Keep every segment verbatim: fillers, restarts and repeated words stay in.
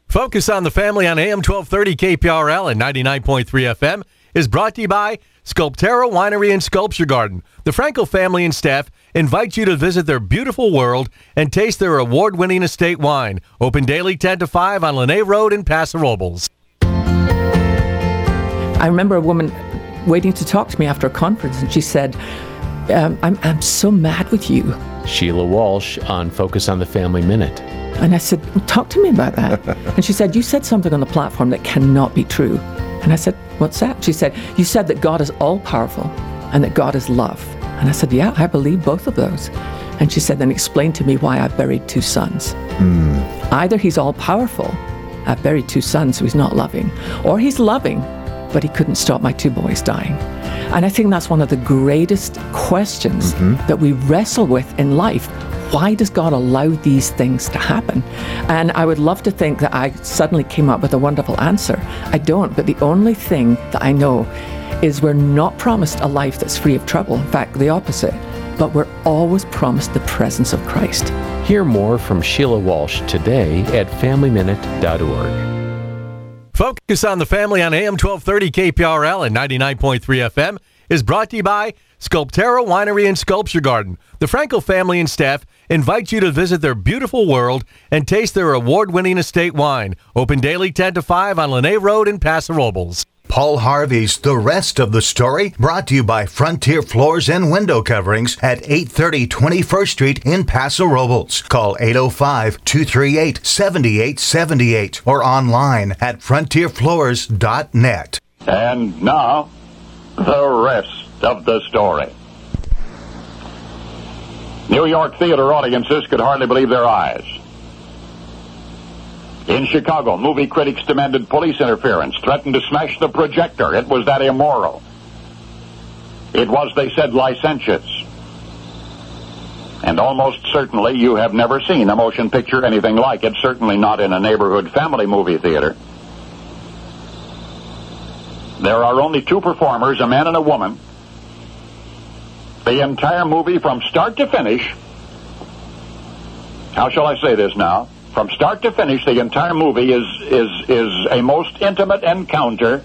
Focus on the Family on A M twelve thirty K P R L and ninety-nine point three F M is brought to you by Sculptera Winery and Sculpture Garden. The Frankel family and staff invite you to visit their beautiful world and taste their award-winning estate wine. Open daily ten to five on Lene Road in Paso Robles. I remember a woman waiting to talk to me after a conference, and she said, um, I'm, I'm so mad with you. Sheila Walsh on Focus on the Family Minute. And I said, talk to me about that. And she said, you said something on the platform that cannot be true. And I said, what's that? She said, you said that God is all-powerful and that God is love. And I said, yeah, I believe both of those. And she said, then explain to me why I buried two sons. Mm. Either he's all-powerful, I buried two sons, so he's not loving, or he's loving, but he couldn't stop my two boys dying. And I think that's one of the greatest questions mm-hmm. that we wrestle with in life. Why does God allow these things to happen? And I would love to think that I suddenly came up with a wonderful answer. I don't, but the only thing that I know is we're not promised a life that's free of trouble. In fact, the opposite. But we're always promised the presence of Christ. Hear more from Sheila Walsh today at family minute dot org. Focus on the Family on A M twelve thirty K P R L and ninety-nine point three F M is brought to you by Sculptera Winery and Sculpture Garden. The Frankel family and staff invite you to visit their beautiful world and taste their award-winning estate wine. Open daily ten to five on Lene Road in Paso Robles. Paul Harvey's The Rest of the Story, brought to you by Frontier Floors and Window Coverings at eight thirty twenty-first Street in Paso Robles. Call eight oh five, two three eight, seven eight seven eight or online at frontier floors dot net. And now, the rest of the story. New York theater audiences could hardly believe their eyes. In Chicago, movie critics demanded police interference, threatened to smash the projector. It was that immoral. It was, they said, licentious. And almost certainly you have never seen a motion picture anything like it, certainly not in a neighborhood family movie theater. There are only two performers, a man and a woman. The entire movie from start to finish, how shall I say this now? From start to finish, the entire movie is is is a most intimate encounter.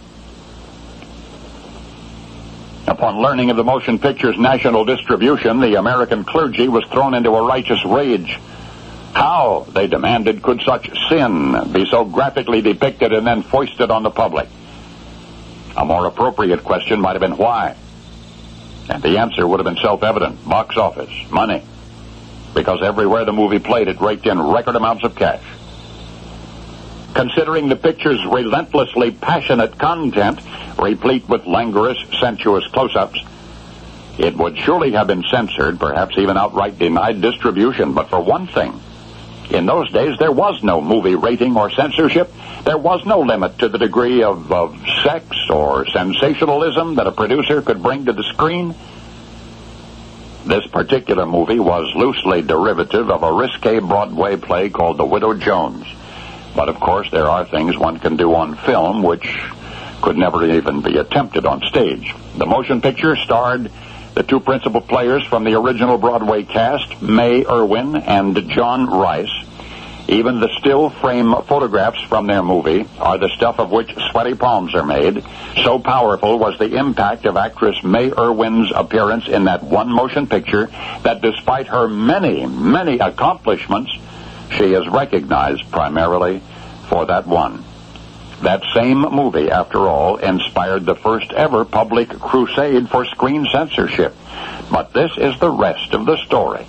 Upon learning of the motion picture's national distribution, the American clergy was thrown into a righteous rage. How, they demanded, could such sin be so graphically depicted and then foisted on the public? A more appropriate question might have been why. And the answer would have been self-evident. Box office, money. Because everywhere the movie played, it raked in record amounts of cash. Considering the picture's relentlessly passionate content, replete with languorous, sensuous close-ups, it would surely have been censored, perhaps even outright denied distribution. But for one thing, in those days there was no movie rating or censorship. There was no limit to the degree of, of sex or sensationalism that a producer could bring to the screen. This particular movie was loosely derivative of a risque Broadway play called The Widow Jones. But of course there are things one can do on film which could never even be attempted on stage. The motion picture starred the two principal players from the original Broadway cast, May Irwin and John Rice. Even the still frame photographs from their movie are the stuff of which sweaty palms are made. So powerful was the impact of actress May Irwin's appearance in that one motion picture that despite her many, many accomplishments, she is recognized primarily for that one. That same movie, after all, inspired the first ever public crusade for screen censorship. But this is the rest of the story.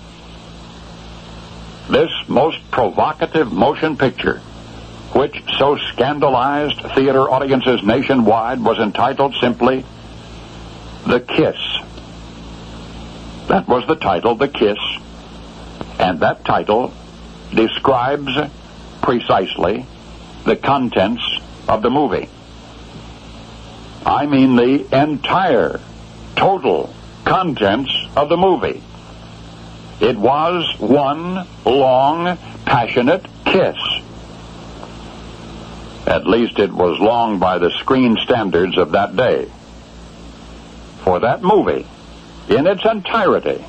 This most provocative motion picture, which so scandalized theater audiences nationwide, was entitled simply The Kiss. That was the title, The Kiss. And that title describes precisely the contents of the movie. I mean the entire, total contents of the movie. It was one long, passionate kiss. At least it was long by the screen standards of that day. For that movie, in its entirety,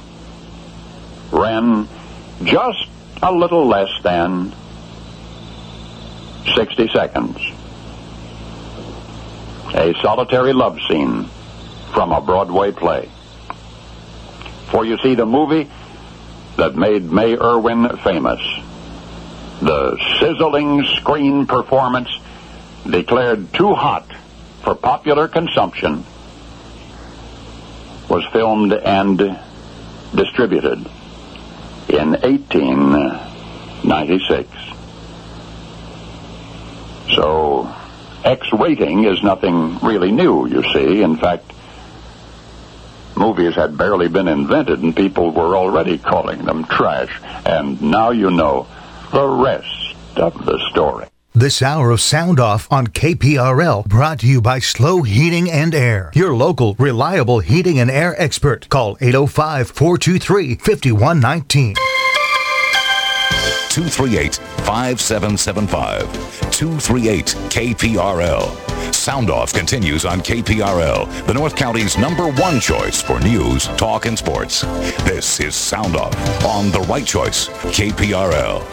ran just a little less than sixty seconds. A solitary love scene from a Broadway play. For you see, the movie that made May Irwin famous, the sizzling screen performance declared too hot for popular consumption, was filmed and distributed in eighteen ninety-six. So, X rating is nothing really new, you see. In fact, movies had barely been invented and people were already calling them trash. And now you know the rest of the story. This hour of Sound Off on K P R L brought to you by Slow Heating and Air, your local reliable heating and air expert. Call eight oh five, four two three, five one one nine. two three eight, five seven seven five. two three eight K P R L. Sound Off continues on K P R L, the North County's number one choice for news, talk, and sports. This is Sound Off on The Right Choice, K P R L.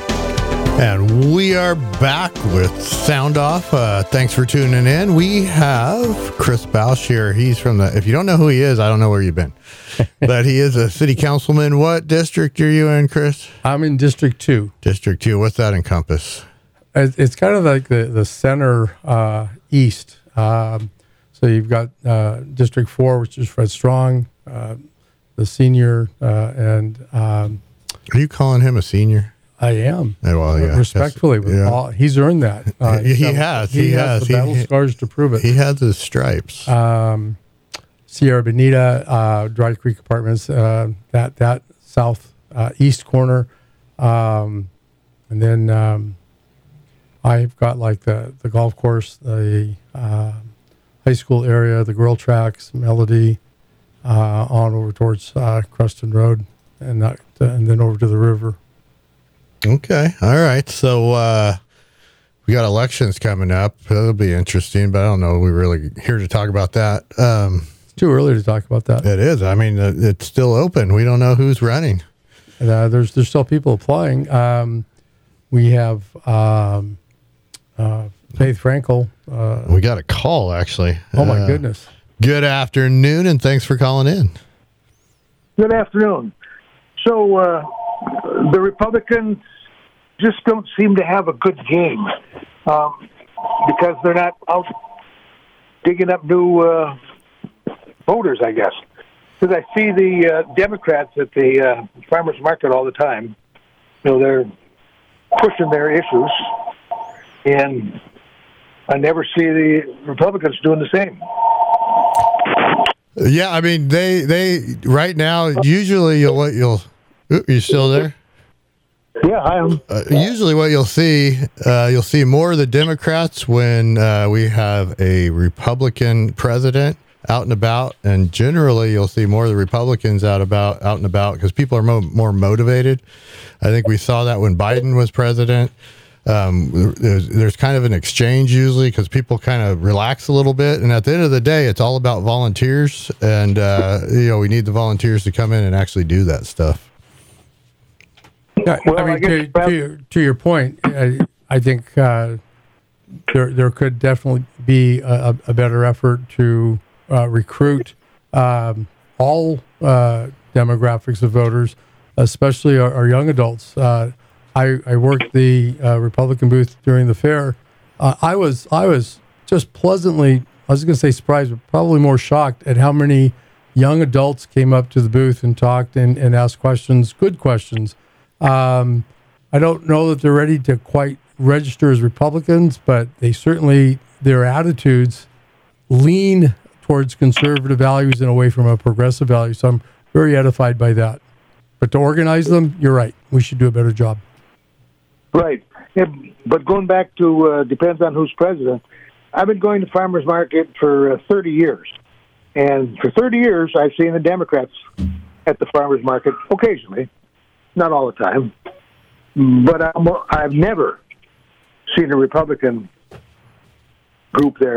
And we are back with Sound Off. Uh, thanks for tuning in. We have Chris Bausch here. He's from the, if you don't know who he is, I don't know where you've been. But he is a city councilman. What district are you in, Chris? I'm in District two. District two. What's that encompass? It's kind of like the, the center uh, east. Um, so you've got uh, District four, which is Fred Strong, uh, the senior, uh, and... Um, are you calling him a senior? I am. Yeah, well, yeah, respectfully, with yeah. all, he's earned that. Uh, he, he got, has. He, he has. has. The battle he, scars to prove it. He has his stripes. Um, Sierra Bonita, uh, Dry Creek Apartments, uh, that that south uh, east corner, um, and then um, I've got like the the golf course, the uh, high school area, the girl tracks, Melody, uh, on over towards uh, Cruston Road, and that, and then over to the river. Okay. All right. So uh, we got elections coming up. That'll be interesting, but I don't know. We're really here to talk about that. Um, it's too early to talk about that. It is. I mean, uh, it's still open. We don't know who's running. And, uh, there's there's still people applying. Um, we have um, uh, Faith Frankel. Uh, we got a call, actually. Oh, my uh, goodness. Good afternoon, and thanks for calling in. Good afternoon. So uh, the Republicans just don't seem to have a good game um, because they're not out digging up new uh, voters, I guess. Because I see the uh, Democrats at the uh, farmers market all the time. You know, they're pushing their issues, and I never see the Republicans doing the same. Yeah, I mean, they they right now usually you'll what you'll you still there? Yeah, I am. Uh, usually, what you'll see, uh, you'll see more of the Democrats when uh, we have a Republican president out and about, and generally, you'll see more of the Republicans out about out and about because people are mo- more motivated. I think we saw that when Biden was president. Um, there's, there's kind of an exchange usually because people kind of relax a little bit, and at the end of the day, it's all about volunteers, and uh, you know we need the volunteers to come in and actually do that stuff. Yeah, Well, I mean, I guess to, perhaps- to, your, to your point, I, I think uh, there there could definitely be a, a better effort to uh, recruit um, all uh, demographics of voters, especially our, our young adults. Uh, I, I worked the uh, Republican booth during the fair. Uh, I was I was just pleasantly, I was going to say surprised, but probably more shocked at how many young adults came up to the booth and talked and, and asked questions, good questions. Um, I don't know that they're ready to quite register as Republicans, but they certainly, their attitudes lean towards conservative values and away from a progressive value. So I'm very edified by that. But to organize them, you're right. We should do a better job. Right. Yeah, but going back to, uh, depends on who's president, I've been going to farmers market for uh, thirty years. And for thirty years, I've seen the Democrats at the farmers market occasionally. Not all the time, but I'm, I've never seen a Republican group there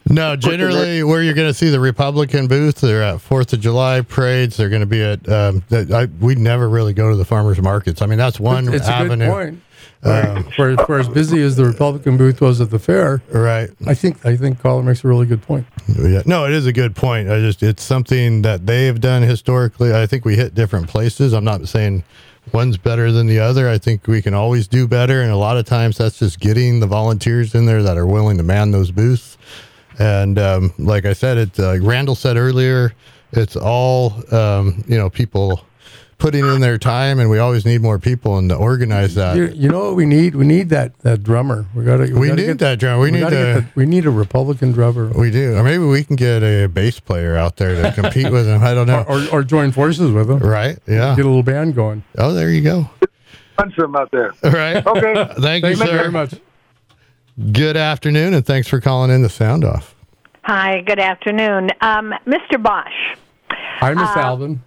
No, generally, where you're going to see the Republican booth, they're at Fourth of July parades. They're going to be at. Um, I, we never really go to the farmers markets. I mean, that's one it's avenue. A good point. Um, for, for as busy as the Republican booth was at the fair, right? I think I think Caller makes a really good point. Yeah. No, it is a good point. I just it's something that they have done historically. I think we hit different places. I'm not saying one's better than the other. I think we can always do better, and a lot of times that's just getting the volunteers in there that are willing to man those booths. And um, like I said, it uh, Randall said earlier, it's all um, you know people putting in their time, and we always need more people and to organize that. You, you know what we need? We need that, that drummer. We got to. We, we need get, that drummer. We, we need a. We need a Republican drummer. We do, or maybe we can get a bass player out there to compete with him. I don't know, or, or, or join forces with him. Right? Yeah. Get a little band going. Oh, there you go. Punch them out there. All right. Okay. Thank you, Thank sir. you very much. Good afternoon, and thanks for calling in the Sound Off. Hi, good afternoon. Um, Mister Bosch. Hi, Miss uh, Alvin.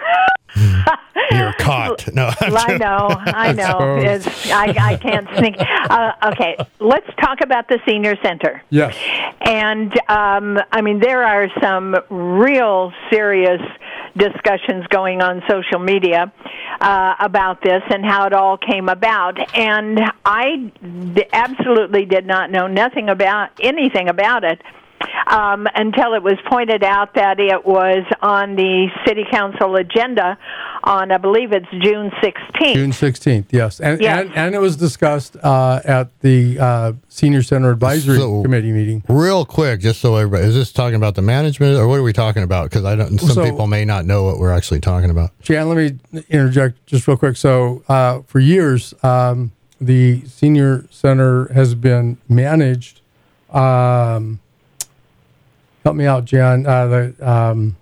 You're caught. No, I'm I know, I know. It's, I, I can't sneak. Uh, okay, let's talk about the senior center. Yes. And, um, I mean, there are some real serious discussions going on social media uh, about this and how it all came about. And I d- absolutely did not know nothing about anything about it. Um, until it was pointed out that it was on the City Council agenda on, I believe it's June sixteenth. June sixteenth, yes. And yes. And, and it was discussed uh, at the uh, Senior Center Advisory so, Committee meeting. Real quick, just so everybody, is this talking about the management, or what are we talking about? Because I don't. Some so, people may not know what we're actually talking about. Jan, let me interject just real quick. So uh, for years, um, the Senior Center has been managed... Um, Help me out, Jan. Uh, the um,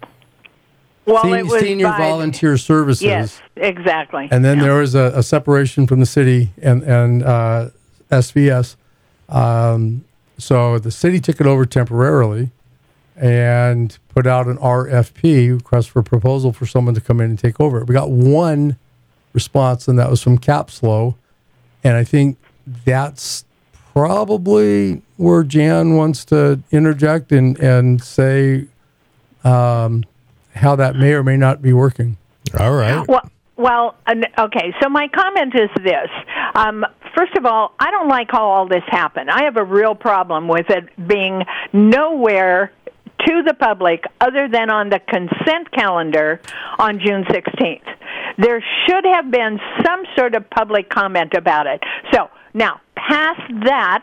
well, sen- it was Senior by, Volunteer Services. Yes, exactly. And then yeah. there was a, a separation from the city and, and uh, S V S. Um, so the city took it over temporarily and put out an R F P, request for proposal, for someone to come in and take over. We got one response, and that was from Capslow. And I think that's probably where Jan wants to interject and, and say um, how that may or may not be working. All right. Well, well, okay, so my comment is this. Um, first of all, I don't like how all this happened. I have a real problem with it being nowhere to the public other than on the consent calendar on June sixteenth. There should have been some sort of public comment about it. So, now, past that,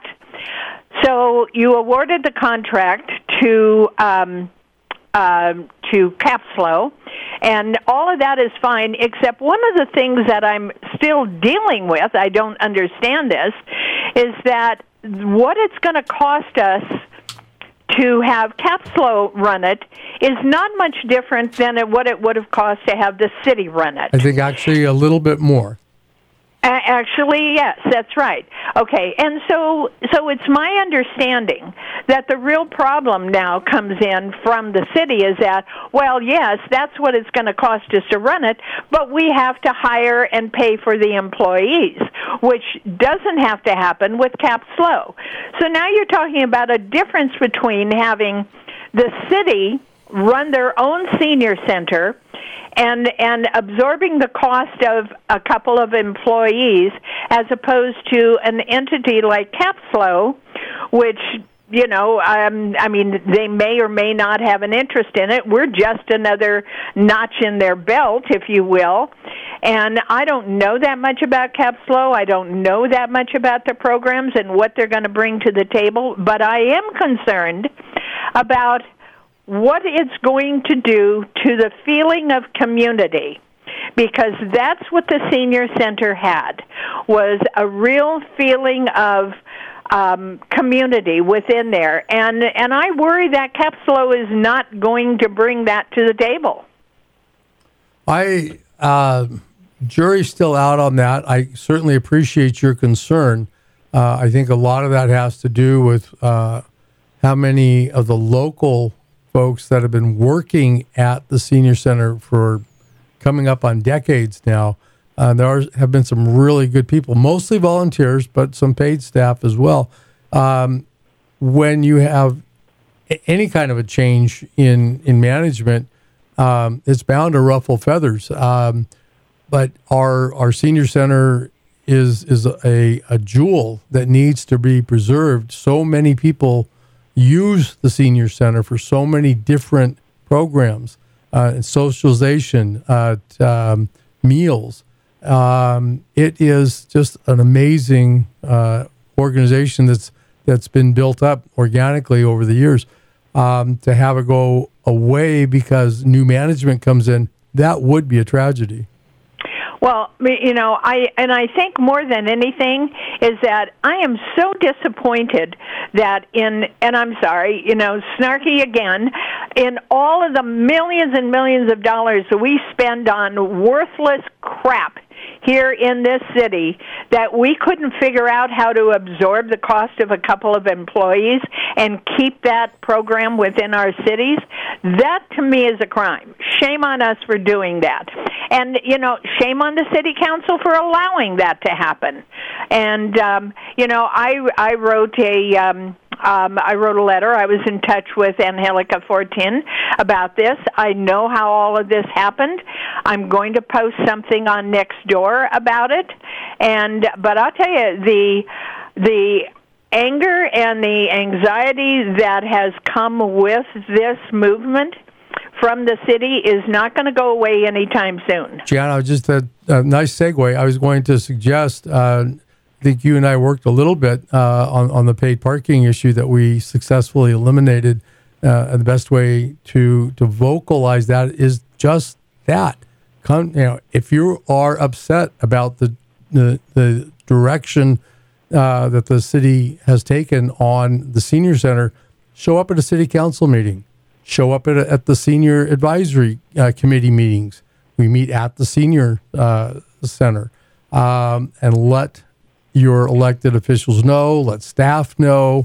so you awarded the contract to um, uh, to Capslow, and all of that is fine, except one of the things that I'm still dealing with, I don't understand this, is that what it's going to cost us to have Capslow run it is not much different than what it would have cost to have the city run it. I think actually a little bit more. Uh, actually, yes, that's right. Okay, and so so it's my understanding that the real problem now comes in from the city is that, well, yes, that's what it's going to cost us to run it, but we have to hire and pay for the employees, which doesn't have to happen with Capslow. So now you're talking about a difference between having the city run their own senior center and and absorbing the cost of a couple of employees as opposed to an entity like Capslow, which, you know, um, I mean, they may or may not have an interest in it. We're just another notch in their belt, if you will. And I don't know that much about Capslow. I don't know that much about their programs and what they're going to bring to the table. But I am concerned about what it's going to do to the feeling of community, because that's what the senior center had, was a real feeling of um, community within there. And and I worry that Capslow is not going to bring that to the table. I, uh, jury's still out on that. I certainly appreciate your concern. Uh, I think a lot of that has to do with uh, how many of the local folks that have been working at the senior center for coming up on decades now. Uh, there are, have been some really good people, mostly volunteers, but some paid staff as well. Um, when you have any kind of a change in in management, um, it's bound to ruffle feathers. Um, but our our senior center is is a, a jewel that needs to be preserved. So many people use the senior center for so many different programs, uh, socialization, uh, um, meals. Um, it is just an amazing uh, organization that's that's been built up organically over the years. Um, to have it go away because new management comes in, that would be a tragedy. Well, you know, I and I think more than anything is that I am so disappointed that in, and I'm sorry, you know, snarky again, in all of the millions and millions of dollars that we spend on worthless crap here in this city, that we couldn't figure out how to absorb the cost of a couple of employees and keep that program within our cities. That, to me, is a crime. Shame on us for doing that. And, you know, shame on the city council for allowing that to happen. And, um, you know, I, I wrote a... Um, Um, I wrote a letter. I was in touch with Angelica Fortin about this. I know how all of this happened. I'm going to post something on Nextdoor about it. And but I'll tell you, the the anger and the anxiety that has come with this movement from the city is not going to go away anytime soon. Gianna, just a, a nice segue. I was going to suggest. Uh, I think you and I worked a little bit uh, on, on the paid parking issue that we successfully eliminated. Uh, and the best way to to vocalize that is just that. Come, you know, if you are upset about the the, the direction uh, that the city has taken on the senior center, show up at a city council meeting. Show up at, a, at the senior advisory uh, committee meetings. We meet at the senior uh, center um, and let your elected officials know, let staff know,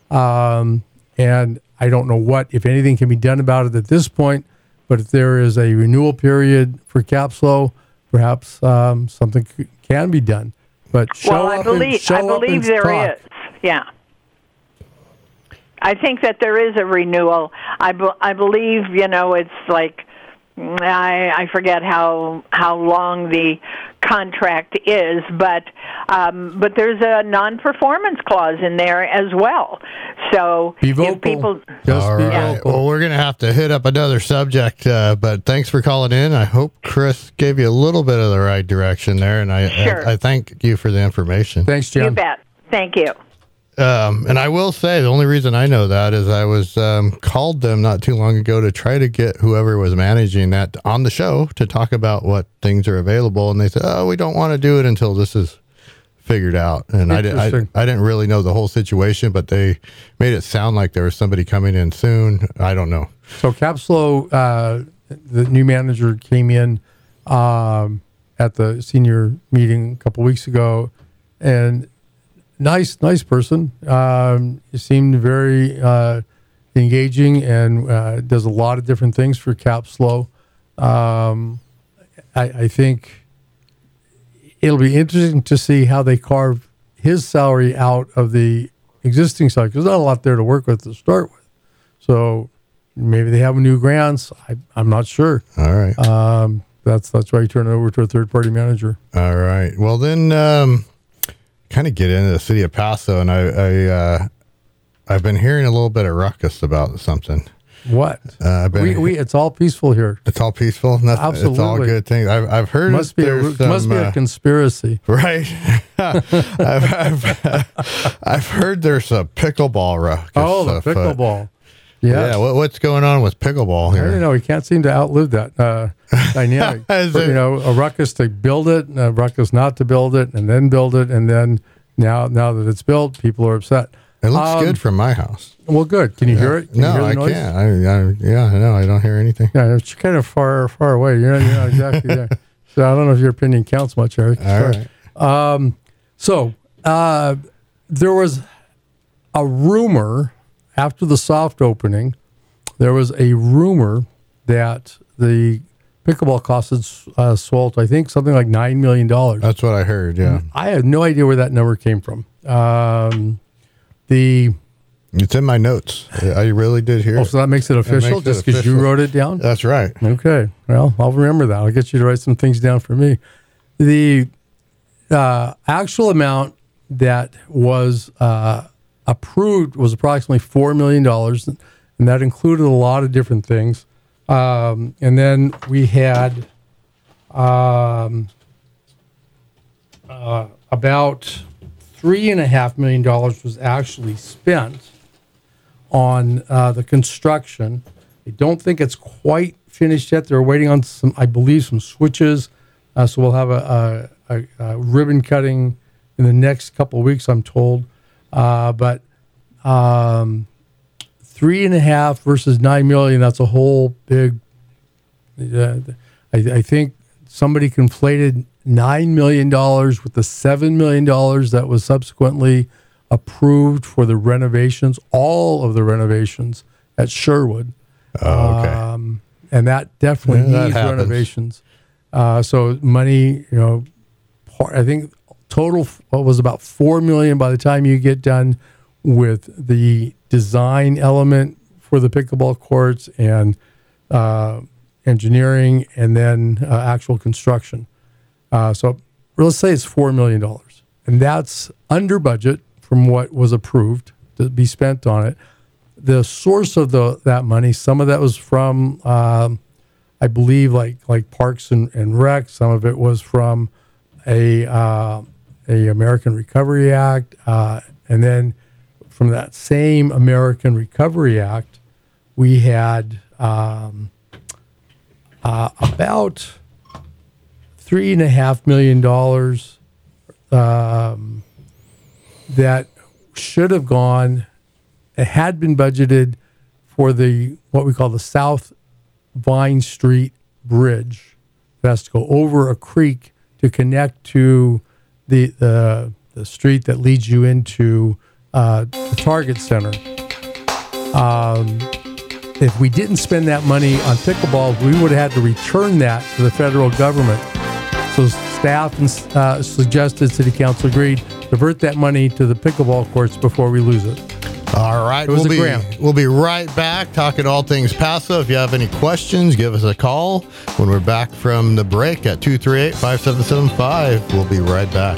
um, and I don't know what, if anything, can be done about it at this point, but if there is a renewal period for Capslo, perhaps um, something c- can be done. But show well, I up believe, and show I believe up and there talk. is. Yeah. I think that there is a renewal. I, be- I believe, you know, it's like, I, I forget how how long the contract is, but um, but there's a non-performance clause in there as well. So be vocal. If people, Just All be right. vocal. Well, we're going to have to hit up another subject, uh, but thanks for calling in. I hope Chris gave you a little bit of the right direction there, and I Sure. I, I thank you for the information. Thanks, you Jim. bet. Thank you. Um, and I will say the only reason I know that is I was um, called them not too long ago to try to get whoever was managing that on the show to talk about what things are available, and they said, "Oh, we don't want to do it until this is figured out." And I, did, I I didn't really know the whole situation, but they made it sound like there was somebody coming in soon. I don't know. So Capslo, uh, the new manager came in um, at the senior meeting a couple weeks ago, and nice, nice person. Um, he seemed very uh, engaging and uh, does a lot of different things for Capslo. Um, I, I think it'll be interesting to see how they carve his salary out of the existing salary, because there's not a lot there to work with to start with. So maybe they have new grants. I, I'm not sure. All right. Um, that's that's why you turn it over to a third party manager. All right. Well, then, um, kind of get into the city of Paso, and I, I uh, I've been hearing a little bit of ruckus about something. What? Uh, I've been, we, we it's all peaceful here. It's all peaceful. Nothing, Absolutely, it's all good things. I've I've heard must be a, some, must be a uh, conspiracy, right? I've, I've, I've heard there's a pickleball ruckus. Oh, the afoot. pickleball. Yes. Yeah. What, what's going on with pickleball here? I don't know. We can't seem to outlive that uh, dynamic. Is But, it- you know, a ruckus to build it, and a ruckus not to build it, and then build it, and then now now that it's built, people are upset. It looks Um, good from my house. Well, good. Can you Yeah. hear it? Can no, you hear the I noise? can't. I, I, yeah, I know. I don't hear anything. Yeah, it's kind of far far away. You're not, you're not exactly there. So I don't know if your opinion counts much, Eric. All Sorry. right. Um, so uh, there was a rumor after the soft opening. There was a rumor that the pickleball cost had uh, swelled to, I think, something like nine million dollars. That's what I heard. Yeah. I have no idea where that number came from. Um, the It's It's in my notes. I really did hear Oh, it. so that makes it official makes it just because you official. wrote it down? That's right. Okay. Well, I'll remember that. I'll get you to write some things down for me. The uh, actual amount that was uh, approved was approximately four million dollars, and that included a lot of different things. Um, and then we had um, uh, about three and a half million dollars was actually spent on uh, the construction. I don't think it's quite finished yet. They're waiting on some, I believe, some switches. Uh, so we'll have a, a, a, a ribbon cutting in the next couple of weeks, I'm told. Uh, but um, three and a half versus nine million, that's a whole big, uh, I, I think somebody conflated nine million dollars with the seven million dollars that was subsequently approved for the renovations, all of the renovations at Sherwood. Oh, okay. Um, and that definitely Yeah, that needs happens. renovations. Uh, so money, you know, par- I think total what was about four million by the time you get done with the design element for the pickleball courts and uh, engineering, and then uh, actual construction. Uh, so let's say it's four million dollars, and that's under budget from what was approved to be spent on it. The source of the that money, some of that was from, um, I believe, like like Parks and, and Rec. Some of it was from a uh, a American Recovery Act, uh, and then from that same American Recovery Act, we had um, uh, about three and a half million dollars um, that should have gone. It had been budgeted for the what we call the South Vine Street Bridge. It has to go over a creek to connect to the the, the street that leads you into uh, the Target Center. Um, if we didn't spend that money on pickleball, we would have had to return that to the federal government. So staff and, uh, suggested, City Council agreed, divert that money to the pickleball courts before we lose it. All right, It was we'll a be grant. we'll be right back talking all things Paso. If you have any questions, give us a call when we're back from the break at two three eight, five seven seven five. We'll be right back.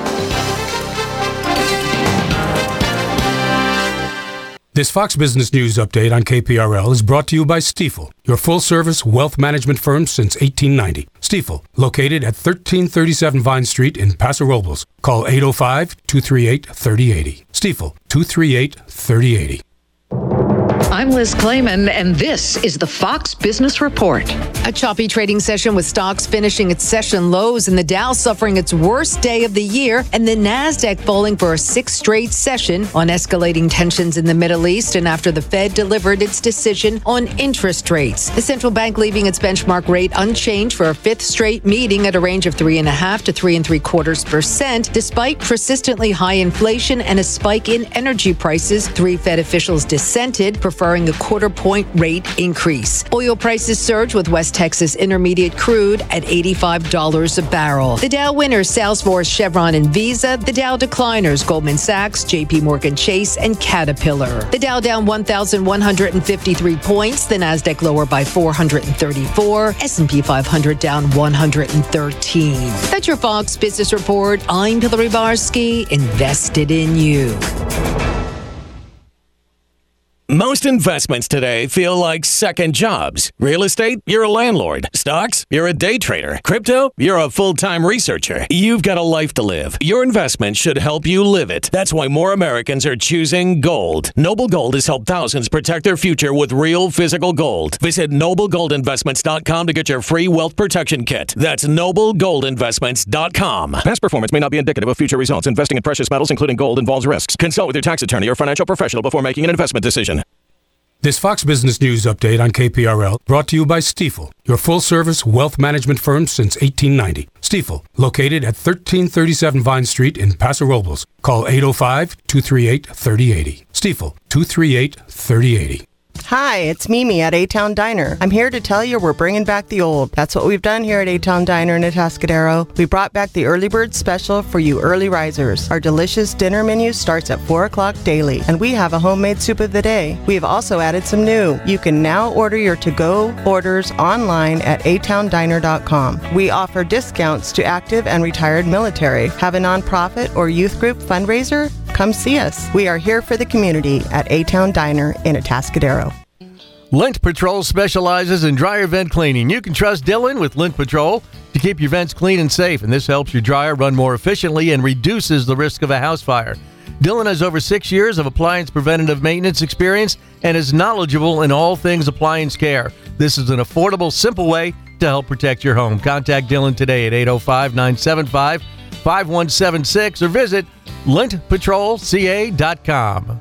This Fox Business News update on K P R L is brought to you by Stifel, your full-service wealth management firm since eighteen ninety. Stifel, located at thirteen thirty-seven Vine Street in Paso Robles. Call eight oh five, two three eight, three oh eight oh. Stifel, two three eight, three oh eight oh. I'm Liz Clayman, and this is the Fox Business Report. A choppy trading session with stocks finishing its session lows and the Dow suffering its worst day of the year, and the NASDAQ falling for a sixth straight session on escalating tensions in the Middle East and after the Fed delivered its decision on interest rates. The central bank leaving its benchmark rate unchanged for a fifth straight meeting at a range of three and a half to three and three quarters percent, despite persistently high inflation and a spike in energy prices. Three Fed officials dissented, preferring a quarter point rate increase. Oil prices surged with West Texas Intermediate crude at eighty-five dollars a barrel. The Dow winners, Salesforce, Chevron, and Visa. The Dow decliners, Goldman Sachs, J P Morgan Chase, and Caterpillar. The Dow down one thousand one hundred fifty-three points. The NASDAQ lower by four hundred thirty-four. S and P five hundred down one hundred thirteen. That's your Fox Business Report. I'm Hillary Barsky, invested in you. Most investments today feel like second jobs. Real estate, you're a landlord. Stocks, you're a day trader. Crypto, you're a full-time researcher. You've got a life to live. Your investment should help you live it. That's why more Americans are choosing gold. Noble Gold has helped thousands protect their future with real physical gold. Visit noble gold investments dot com to get your free wealth protection kit. That's noble gold investments dot com. Past performance may not be indicative of future results. Investing in precious metals, including gold, involves risks. Consult with your tax attorney or financial professional before making an investment decision. This Fox Business News update on K P R L brought to you by Stifel, your full-service wealth management firm since eighteen ninety. Stifel, located at thirteen thirty-seven Vine Street in Paso Robles. Call eight oh five, two three eight, three oh eight oh. Stifel, two three eight, three oh eight oh. Hi, it's Mimi at A-Town Diner. I'm here to tell you we're bringing back the old. That's what we've done here at A-Town Diner in Atascadero. We brought back the Early Bird Special for you early risers. Our delicious dinner menu starts at four o'clock daily, and we have a homemade soup of the day. We have also added some new. You can now order your to-go orders online at a town diner dot com. We offer discounts to active and retired military. Have a nonprofit or youth group fundraiser? Come see us. We are here for the community at A-Town Diner in Atascadero. Lint Patrol specializes in dryer vent cleaning. You can trust Dylan with Lint Patrol to keep your vents clean and safe, and this helps your dryer run more efficiently and reduces the risk of a house fire. Dylan has over six years of appliance preventative maintenance experience and is knowledgeable in all things appliance care. This is an affordable, simple way to help protect your home. Contact Dylan today at eight oh five, nine seven five, five one seven six or visit lint patrol c a dot com.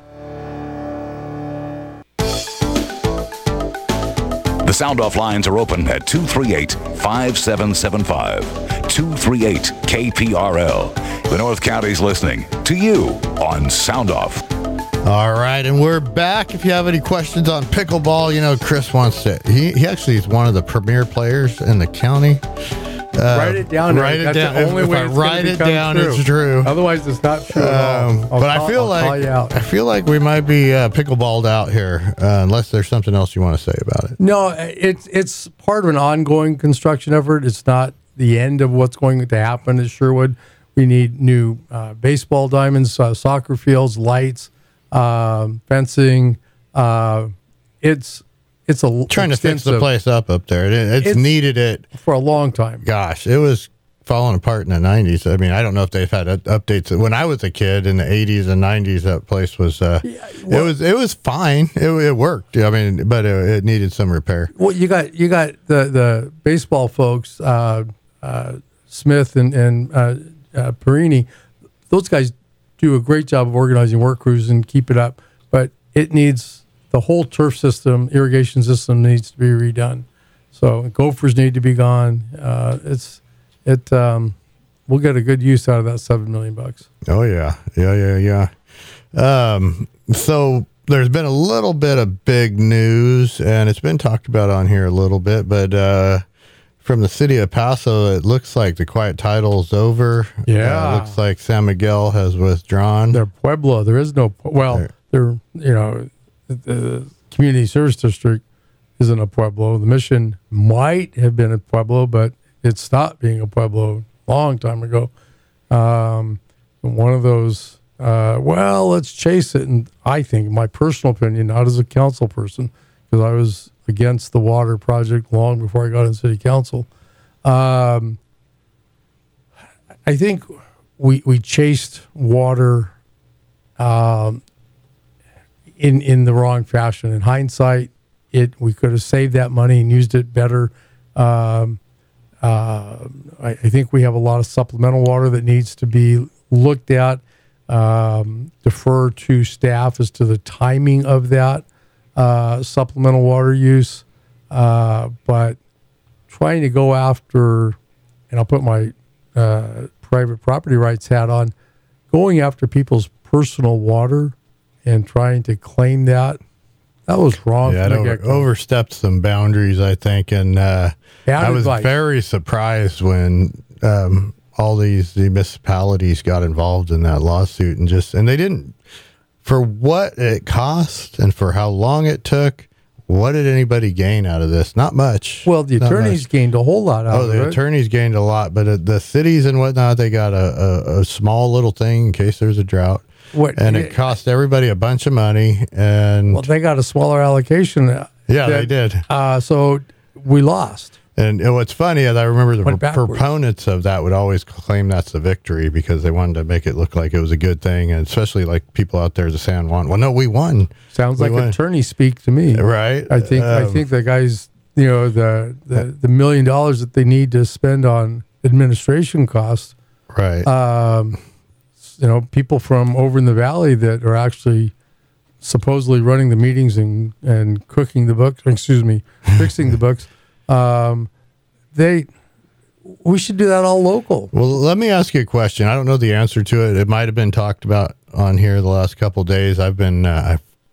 The Sound Off lines are open at two three eight, five seven seven five. two three eight K P R L. The North County's listening to you on Sound Off. All right, and we're back. If you have any questions on pickleball, you know, Chris wants to. He, he actually is one of the premier players in the county. Uh, write it down. Write it That's down. The only if way I it's write it down, true. it's true. Otherwise, it's not true. Um, at all. I'll but call, I feel I'll like I feel like we might be uh, pickleballed out here, uh, unless there's something else you want to say about it. No, it's it's part of an ongoing construction effort. It's not the end of what's going to happen at Sherwood. We need new uh, baseball diamonds, uh, soccer fields, lights, um, fencing. Uh, it's it's a trying to fix the place up up there. It, it's, it's needed it for a long time. Gosh, it was falling apart in the nineties. I mean, I don't know if they've had updates. When I was a kid in the eighties and nineties, that place was uh, yeah, well, it was it was fine. It, it worked. I mean, but it, it needed some repair. Well, you got you got the the baseball folks, uh, uh, Smith and and uh, uh, Perini. Those guys do a great job of organizing work crews and keep it up. But it needs the whole turf system, irrigation system needs to be redone. So gophers need to be gone. Uh, it's It um, we'll get a good use out of that seven million bucks. Oh yeah, yeah, yeah, yeah. Um, so there's been a little bit of big news, and it's been talked about on here a little bit. But uh, from the city of Paso, it looks like the quiet title's over. Yeah, uh, it looks like San Miguel has withdrawn. Their Pueblo. There is no well. They're, they're you know the community service district isn't a Pueblo. The mission might have been a Pueblo, but it stopped being a Pueblo a long time ago. Um, one of those, uh, well, let's chase it. And I think, my personal opinion, not as a council person, because I was against the water project long before I got in city council. Um, I think we we chased water um, in in the wrong fashion. In hindsight, it we could have saved that money and used it better. Um, Uh, I, I think we have a lot of supplemental water that needs to be looked at. Um, defer to staff as to the timing of that uh, supplemental water use. Uh, but trying to go after, and I'll put my uh, private property rights hat on, going after people's personal water and trying to claim that, that was wrong. Yeah, it over, overstepped some boundaries, I think, and uh, I was advice. very surprised when um, all these municipalities got involved in that lawsuit, and just and they didn't, for what it cost and for how long it took. What did anybody gain out of this? Not much. Well, the attorneys gained a whole lot out oh, of it. Oh, the attorneys gained a lot, but uh, the cities and whatnot, they got a, a, a small little thing in case there's a drought. What, and it cost everybody a bunch of money. And well, they got a smaller allocation. Yeah, that, they did. Uh, so we lost. And, and what's funny is I remember the pro- proponents of that would always claim that's the victory because they wanted to make it look like it was a good thing, and especially like people out there to San Juan. Well, no, we won. Sounds we like won. attorney speak to me, right? I think um, I think the guys, you know, the, the the million dollars that they need to spend on administration costs, right? Um, you know, people from over in the valley that are actually supposedly running the meetings and, and cooking the books, excuse me, fixing the books. Um, they, we should do that all local. Well, let me ask you a question. I don't know the answer to it. It might have been talked about on here the last couple of days. I've been, uh, I've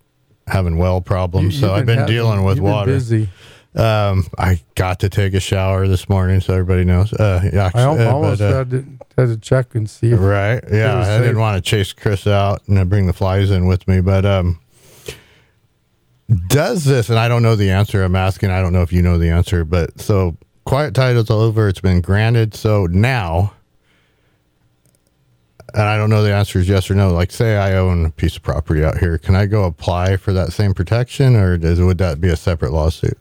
having well problems, You- so you've I've been, having- dealing with you've been water. busy. Um, I got to take a shower this morning, so everybody knows. Uh, yeah, I al- uh, almost but, uh, had, to, had to check and see. If right? Yeah, it was I safe. didn't want to chase Chris out and bring the flies in with me, but um, does this? And I don't know the answer. I'm asking. I don't know if you know the answer, but so quiet title's over. It's been granted. So now, and I don't know the answer is yes or no. Like, say I own a piece of property out here, can I go apply for that same protection, or does would that be a separate lawsuit?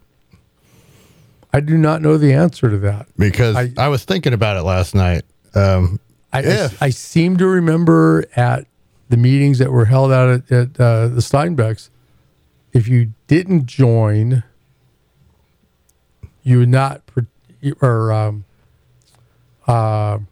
I do not know the answer to that. Because I, I was thinking about it last night. Um, I, if, I, I seem to remember at the meetings that were held out at, at uh, the Steinbecks, if you didn't join, you would not per, or um, uh,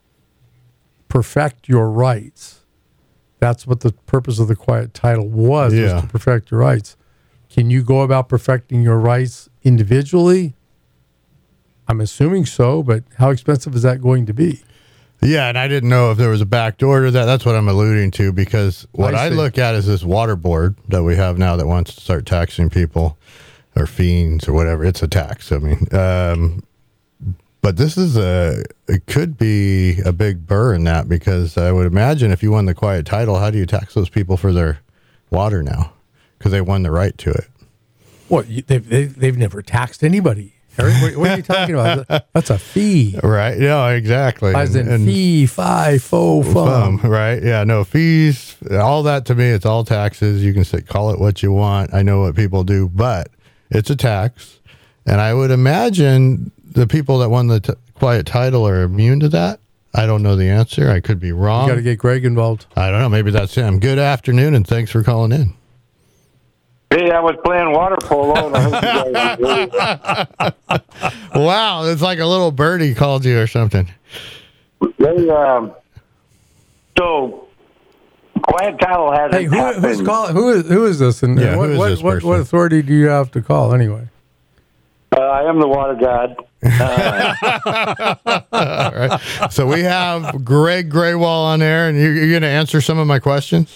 perfect your rights. That's what the purpose of the quiet title was, Yeah. was to perfect your rights. Can you go about perfecting your rights individually? I'm assuming so, but how expensive is that going to be? Yeah, and I didn't know if there was a back door to that. That's what I'm alluding to, because what I, I see. look at is this water board that we have now that wants to start taxing people or fiends or whatever. It's a tax. I mean, um, but this is a, it could be a big burr in that, because I would imagine if you won the quiet title, how do you tax those people for their water now? Because they won the right to it. What, you- they've, they've, they've never taxed anybody. Eric, what, what are you talking about? That's a fee. Right. Yeah, exactly. As in And- fee, fi, fo, fum. Fum, right? Yeah, no fees, all that to me, it's all taxes. You can say, call it what you want. I know what people do, but it's a tax. And I would imagine the people that won the t- quiet title are immune to that. I don't know the answer. I could be wrong. You got to get Greg involved. I don't know. Maybe that's him. Good afternoon, and thanks for calling in. Hey, I was playing water polo. And I heard you guys. Wow, it's like a little birdie called you or something. They, um, so, quiet title has Hey, who, who's calling? Who is who is this? And Yeah, what, who is what, this what, person? what authority do you have to call anyway? Uh, I am the water god. Uh, All right. So we have Greg Graywall on there, and you're, you're going to answer some of my questions?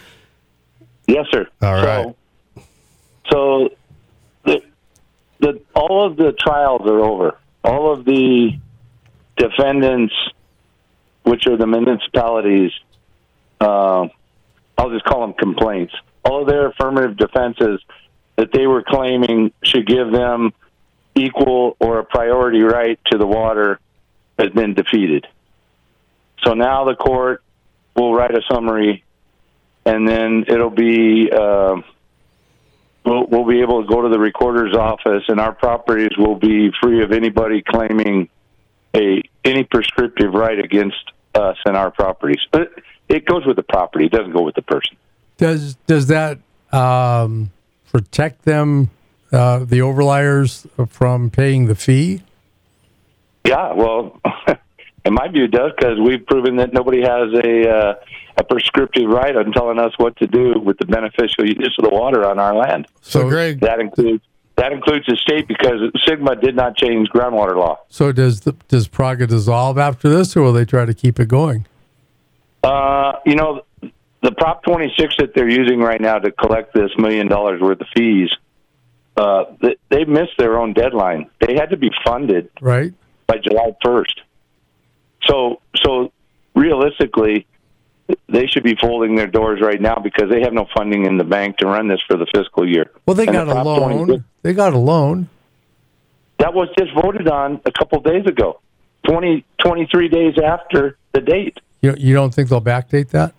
yes, sir. All so, right. So, the, the all of the trials are over. All of the defendants, which are the municipalities, uh, I'll just call them complaints. All of their affirmative defenses that they were claiming should give them equal or a priority right to the water has been defeated. So now the court will write a summary, and then it'll be uh, we'll, we'll be able to go to the recorder's office, and our properties will be free of anybody claiming a any prescriptive right against us and our properties. But it goes with the property; it doesn't go with the person. Does does that um, protect them, uh, the overliers, from paying the fee? Yeah, well, in my view, it does, because we've proven that nobody has a uh, a prescriptive right on telling us what to do with the beneficial use of the water on our land. So, Greg, that includes that includes the state, because SGMA did not change groundwater law. So does the, does Praga dissolve after this, or will they try to keep it going? Uh, you know, the Prop twenty-six that they're using right now to collect this million dollars worth of fees, uh, they, they missed their own deadline. They had to be funded Right. by July first. So, so realistically, they should be folding their doors right now, because they have no funding in the bank to run this for the fiscal year. Well, they And got the a Prop loan. twenty-six They got a loan. that was just voted on a couple days ago, twenty, twenty-three days after the date. You you don't think they'll backdate that?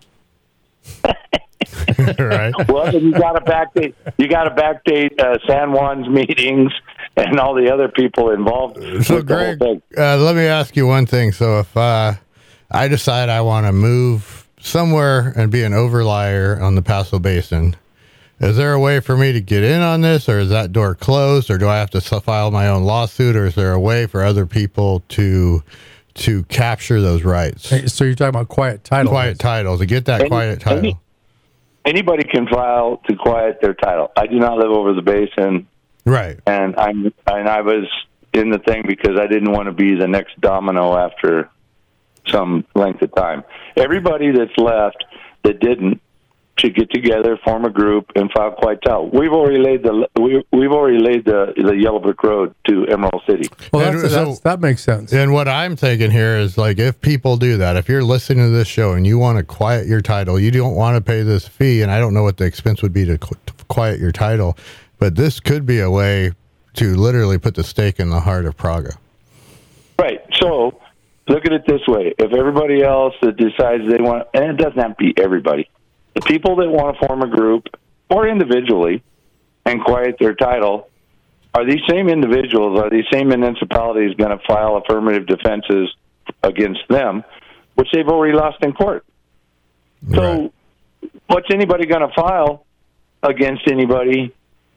right. Well, then you got to backdate. You got to backdate uh, San Juan's meetings and all the other people involved. So, with the whole Greg, thing. uh, let me ask you one thing. So, if uh, I decide I want to move somewhere and be an overlier on the Paso Basin, is there a way for me to get in on this, or is that door closed, or do I have to file my own lawsuit, or is there a way for other people to to capture those rights? Hey, so you're talking about quiet title? Quiet title, to get that Any- quiet title. any- Anybody can file to quiet their title. I do not live over the basin, Right. and I'm and I was in the thing because I didn't want to be the next domino after some length of time. Everybody that's left that didn't should get together, form a group, and file quiet title. We've already laid the we, we've already laid the the Yellow Brick Road to Emerald City. Well, that's, so, that's, that makes sense. And what I'm thinking here is, like, if people do that, if you're listening to this show and you want to quiet your title, you don't want to pay this fee, and I don't know what the expense would be to, qu- to quiet your title, but this could be a way to literally put the stake in the heart of Praga. Right. So look at it this way: if everybody else that decides they want, and it doesn't have to be everybody, the people that want to form a group or individually and quiet their title, are these same individuals, are these same municipalities going to file affirmative defenses against them, which they've already lost in court? Right. So what's anybody going to file against anybody?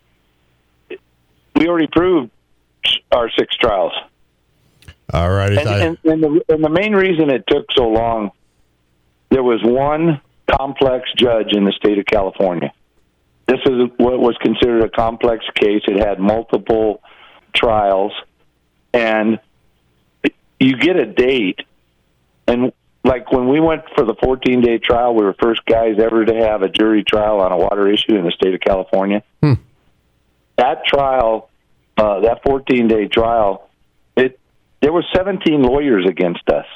We already proved our six trials. All right. And, and, and, the, and the main reason it took so long, there was one complex judge in the state of California. This is what was considered a complex case. It had multiple trials, and you get a date. And like when we went for the fourteen-day trial, we were first guys ever to have a jury trial on a water issue in the state of California. Hmm. That trial, uh, that fourteen-day trial, it there were seventeen lawyers against us.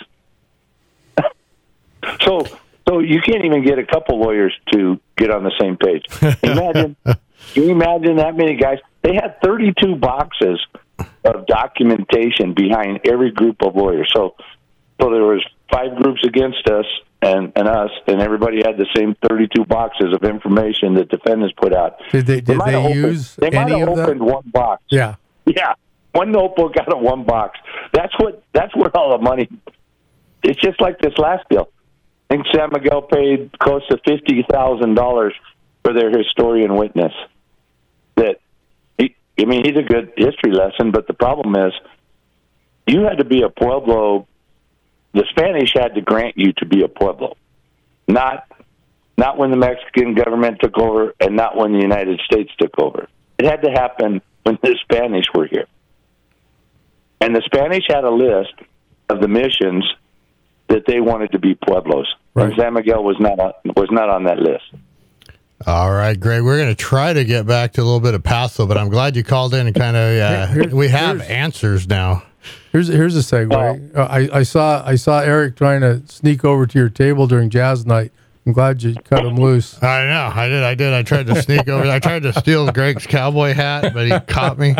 so. So you can't even get a couple lawyers to get on the same page. Imagine, can you imagine that many guys? They had thirty-two boxes of documentation behind every group of lawyers. So, so there was five groups against us and, and us, and everybody had the same thirty-two boxes of information that defendants put out. Did they, did they, they use opened, they any might have of opened that? one box. Yeah, yeah, one notebook out of one box. That's what. That's where all the money. It's just like this last deal. I think San Miguel paid close to fifty thousand dollars for their historian witness. That, he, I mean, he's a good history lesson, but the problem is, you had to be a pueblo. The Spanish had to grant you to be a pueblo, not not when the Mexican government took over, and not when the United States took over. It had to happen when the Spanish were here, and the Spanish had a list of the missions that they wanted to be pueblos. Right. And San Miguel was not on, was not on that list. All right, Greg. We're going to try to get back to a little bit of Paso, but I'm glad you called in and kind of uh, Here, we have answers now. Here's here's a segue. Oh. Uh, I, I saw I saw Eric trying to sneak over to your table during jazz night. I'm glad you cut him loose. I know. I did. I did. I tried to sneak over. I tried to steal Greg's cowboy hat, but he caught me.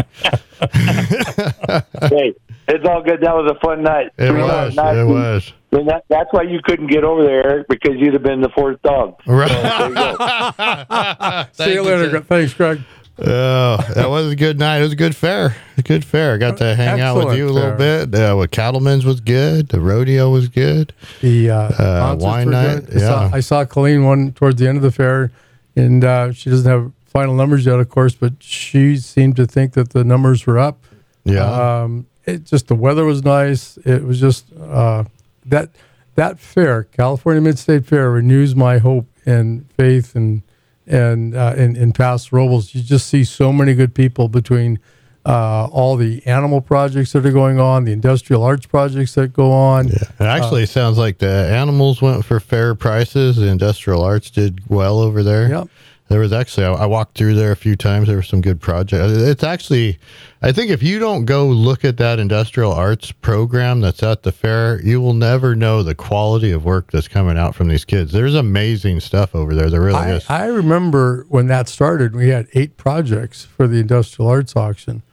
Hey, it's all good. That was a fun night. It Three was. It was. And that, that's why you couldn't get over there, Eric, because you'd have been the fourth dog. Right. So, there you go. See you later. You. Thanks, Greg. Oh, that was a good night. It was a good fair. A good fair. I got to hang Excellent out with you a little fair. bit. Uh, with Cattleman's was good. The rodeo was good. The uh, uh, wine night. Good. Yeah. I saw, I saw Colleen one towards the end of the fair, and uh, she doesn't have final numbers yet, of course, but she seemed to think that the numbers were up. Yeah. Um, it just the weather was nice. It was just uh, that that fair, California Mid-State Fair, renews my hope and faith and and uh, in in Paso Robles. You just see so many good people between uh, all the animal projects that are going on, the industrial arts projects that go on. Yeah. It actually uh, sounds like the animals went for fair prices. The industrial arts did well over there. Yep. There was actually, I, I walked through there a few times. There were some good projects. It's actually, I think if you don't go look at that industrial arts program that's at the fair, you will never know the quality of work that's coming out from these kids. There's amazing stuff over there. There really I, is. I remember when that started, we had eight projects for the industrial arts auction.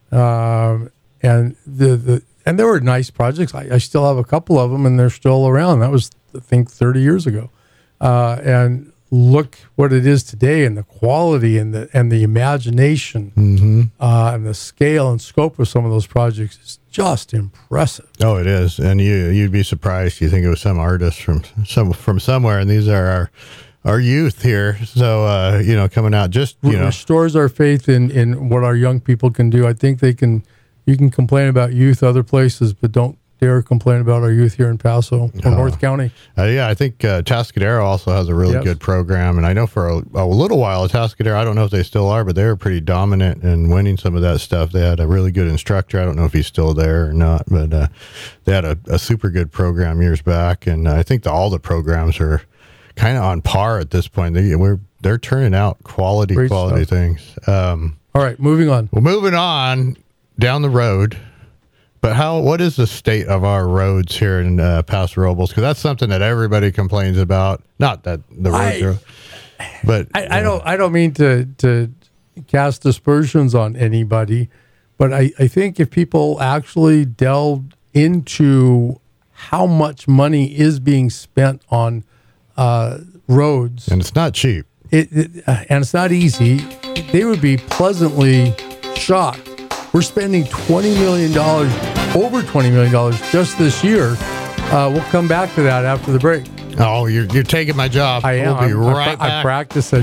Um, and the, the and there were nice projects. I, I still have a couple of them, and they're still around. That was, I think, thirty years ago. Uh, and look what it is today, and the quality and the and the imagination mm-hmm. uh, and the scale and scope of some of those projects is just impressive. Oh, it is, and you you'd be surprised. You think it was some artist from some from somewhere, and these are our our youth here. So uh, you know, coming out just you it know restores our faith in in what our young people can do. I think they can. You can complain about youth other places, but don't dare complain about our youth here in Paso or oh. North County. Uh, yeah, I think uh, Tascadero also has a really yes. good program. And I know for a, a little while, Tascadero, I don't know if they still are, but they were pretty dominant in winning some of that stuff. They had a really good instructor. I don't know if he's still there or not, but uh, they had a, a super good program years back. And I think the, all the programs are kind of on par at this point. They, we're they're turning out quality Great quality stuff. things. Um, All right, moving on. Well, moving on down the road. But how? What is the state of our roads here in uh, Paso Robles? Because that's something that everybody complains about. Not that the roads I, are, but I, I don't. I don't mean to to cast aspersions on anybody, but I, I think if people actually delved into how much money is being spent on uh, roads, and it's not cheap, it, it uh, and it's not easy, they would be pleasantly shocked. We're spending twenty million dollars, over twenty million dollars just this year. Uh, we'll come back to that after the break. Oh, you're you're taking my job. I am. We'll be I'm, right I'm, back. I'm practicing.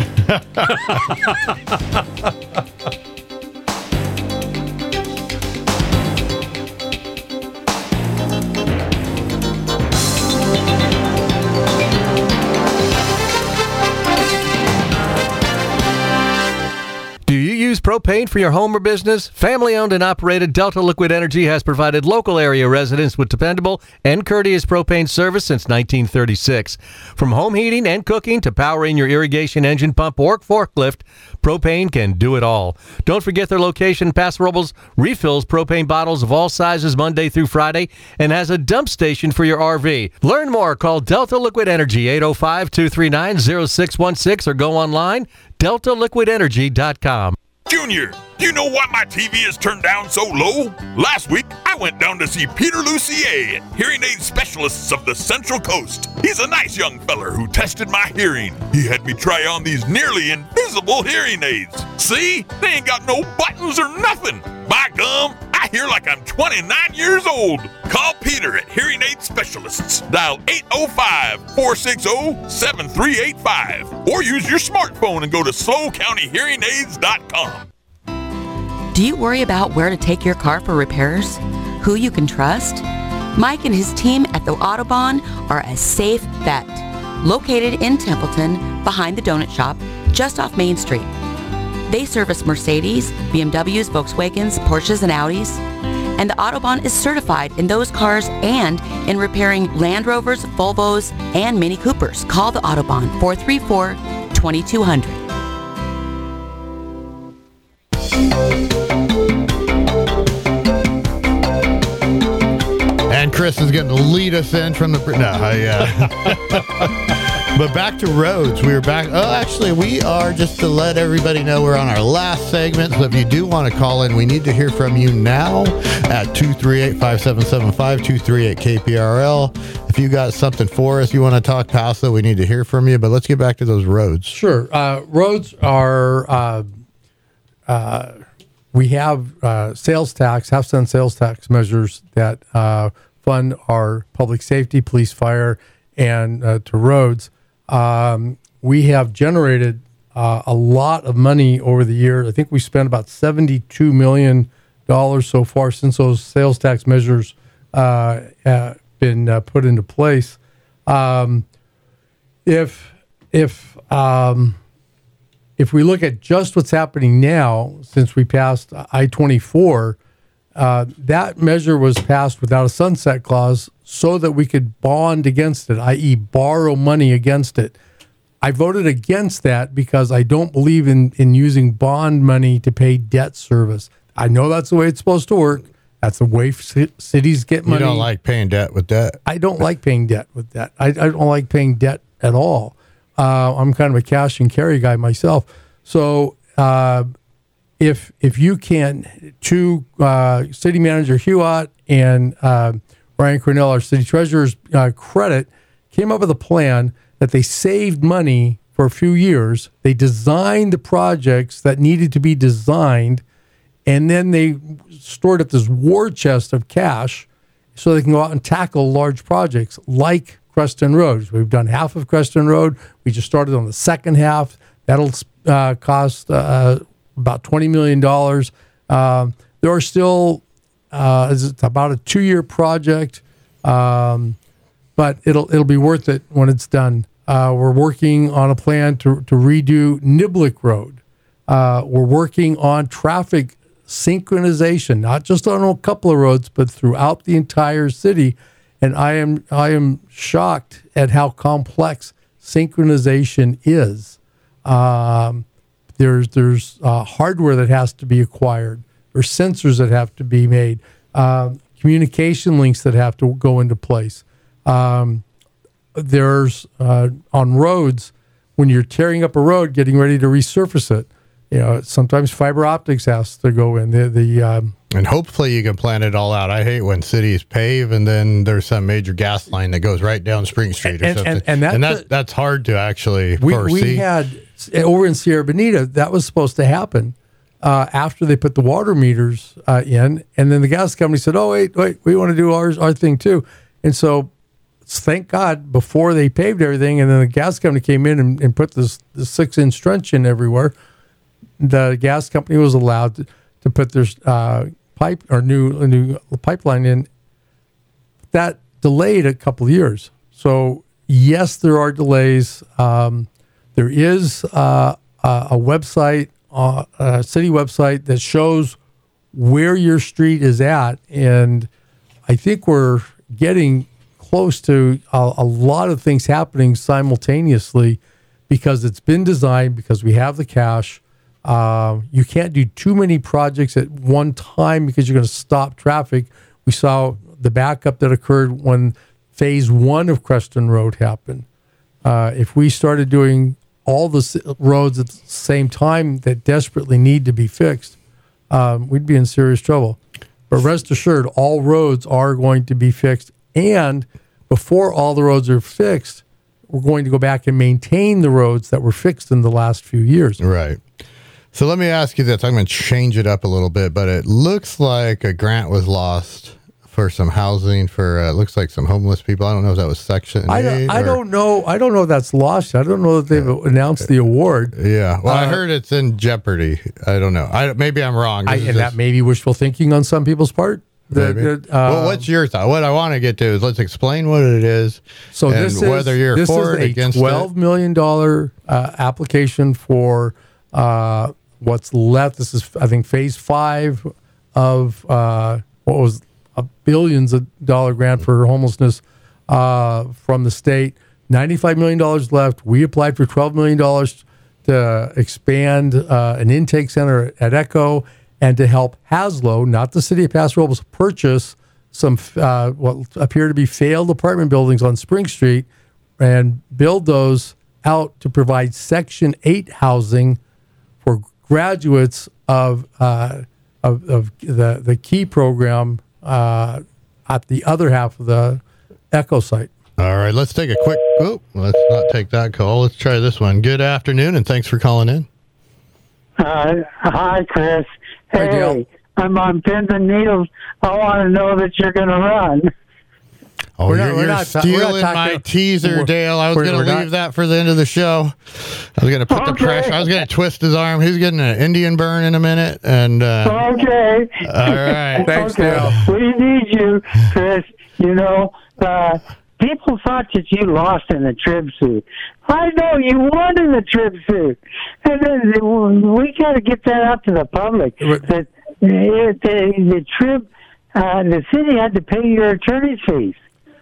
Do you use propane for your home or business? Family-owned and operated Delta Liquid Energy has provided local area residents with dependable and courteous propane service since nineteen thirty-six. From home heating and cooking to powering your irrigation engine pump or forklift, propane can do it all. Don't forget their location in Paso Robles refills propane bottles of all sizes Monday through Friday and has a dump station for your R V. Learn more. Call Delta Liquid Energy, eight oh five, two three nine, oh six one six, or go online, delta liquid energy dot com. Junior, do you know why my T V is turned down so low? Last week, I went down to see Peter Lucier at Hearing Aid Specialists of the Central Coast. He's a nice young feller who tested my hearing. He had me try on these nearly invisible hearing aids. See? They ain't got no buttons or nothing. By gum, I hear like I'm twenty-nine years old. Call Peter at Hearing Aid Specialists. Dial eight oh five, four six oh, seven three eight five or use your smartphone and go to slow county hearing aids dot com. Do you worry about where to take your car for repairs? Who you can trust? Mike and his team at the Autobahn are a safe bet. Located in Templeton, behind the donut shop, just off Main Street. They service Mercedes, B M Ws, Volkswagens, Porsches, and Audis. And the Autobahn is certified in those cars and in repairing Land Rovers, Volvos, and Mini Coopers. Call the Autobahn, four three four, two two zero zero. And Chris is going to lead us in from the... No, I, uh, but back to roads. We were back... Oh, actually, we are, just to let everybody know, we're on our last segment. So if you do want to call in, we need to hear from you now at two three eight, five seven seven five, two three eight K P R L. If you got something for us, you want to talk Paso, we need to hear from you. But let's get back to those roads. Sure. Uh, roads are... Uh, uh, we have uh, sales tax, half-cent sales tax measures that uh, fund our public safety, police, fire, and uh, to roads. Um, we have generated uh, a lot of money over the year. I think we spent about seventy-two million dollars so far since those sales tax measures uh, have been uh, put into place. Um, if if um, if we look at just what's happening now, since we passed I twenty-four, uh, that measure was passed without a sunset clause so that we could bond against it, that is borrow money against it. I voted against that because I don't believe in, in using bond money to pay debt service. I know that's the way it's supposed to work. That's the way c- cities get money. You don't like paying debt with debt? I don't like paying debt with debt. I, I don't like paying debt at all. Uh, I'm kind of a cash and carry guy myself. So uh, if if you can, to uh, City Manager Hewitt and uh, Ryan Cornell, our City Treasurer's uh, credit, came up with a plan that they saved money for a few years. They designed the projects that needed to be designed, and then they stored up this war chest of cash so they can go out and tackle large projects like Creston Road. We've done half of Creston Road. We just started on the second half. That'll uh, cost uh, about twenty million dollars. Um, there are still, uh, it's about a two-year project, um, but it'll it'll be worth it when it's done. Uh, we're working on a plan to, to redo Niblick Road. Uh, we're working on traffic synchronization, not just on a couple of roads, but throughout the entire city. And I am I am shocked at how complex synchronization is. Um, there's there's uh, hardware that has to be acquired. There's sensors that have to be made. Um, communication links that have to go into place. Um, there's uh, on roads, when you're tearing up a road, getting ready to resurface it, you know, sometimes fiber optics has to go in. The, the um, and hopefully you can plan it all out. I hate when cities pave and then there's some major gas line that goes right down Spring Street or and, something. And, and, that's, and that, that's hard to actually we, foresee. We had, over in Sierra Bonita, that was supposed to happen uh, after they put the water meters uh, in. And then the gas company said, oh, wait, wait, we want to do ours, our thing too. And so thank God, before they paved everything, and then the gas company came in and, and put this, this six-inch trench in everywhere, the gas company was allowed to, to put their uh, pipe or new a new pipeline in. That delayed a couple of years. So yes, there are delays. Um, there is uh, a, a website, uh, a city website that shows where your street is at, and I think we're getting close to a, a lot of things happening simultaneously because it's been designed, because we have the cash. Uh, you can't do too many projects at one time because you're going to stop traffic. We saw the backup that occurred when phase one of Creston Road happened. Uh, if we started doing all the s- roads at the same time that desperately need to be fixed, um, we'd be in serious trouble. But rest assured, all roads are going to be fixed. And before all the roads are fixed, we're going to go back and maintain the roads that were fixed in the last few years. Right. So let me ask you this. I'm going to change it up a little bit, but it looks like a grant was lost for some housing for, uh, looks like some homeless people. I don't know if that was Section I eight. don't, I or, don't know. I don't know if that's lost. I don't know that they've announced the award. Yeah. Well, Uh, I heard it's in jeopardy. I don't know. I, maybe I'm wrong. I, This is and just- that may be wishful thinking on some people's part. The- Maybe. the, uh, well, what's your thought? What I want to get to is let's explain what it is. So and this whether is, you're this for is it, a against twelve million dollars uh, application for uh, what's left. This is, I think, phase five of uh, what was a billions of dollar grant for homelessness uh, from the state. ninety-five million dollars left. We applied for twelve million dollars to expand uh, an intake center at Echo and to help Haslo, not the city of Paso Robles, purchase some uh, what appear to be failed apartment buildings on Spring Street and build those out to provide Section eight housing for graduates of uh, of, of the, the KEY program uh, at the other half of the Echo site. All right, let's take a quick. Oh, let's not take that call. Let's try this one. Good afternoon, and thanks for calling in. Uh, hi, Chris. Hi, Hey, Dale. I'm on pins and needles. I want to know that you're going to run. Oh, We're you're, not- we're you're not ta- we're not stealing my talking- teaser, we're- Dale. I was we're- going we're to not- leave that for the end of the show. I was going to put the Okay. pressure. I was going to twist his arm. He's getting an Indian burn in a minute, and uh, Okay. all right. Thanks, okay. Dale. We need you, Chris. You know, uh, people thought that you lost in the trib suit. I know you won in the trib suit. And then we got to get that out to the public. That the, the, the trib, uh, the city had to pay your attorney's fees.